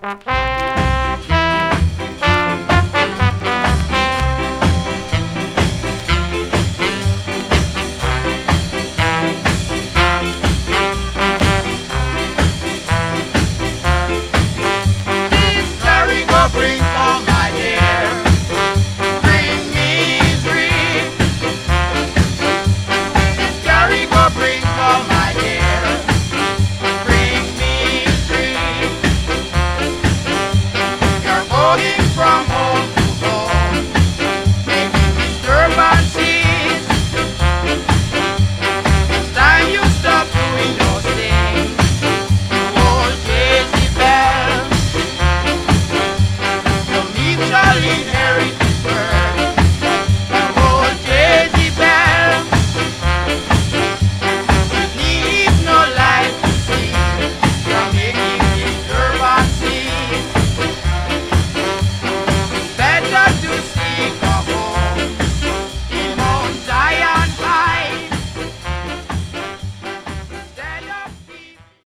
Bring all my dear, bring misery. Carry go bring all my dear, bring misery. You're going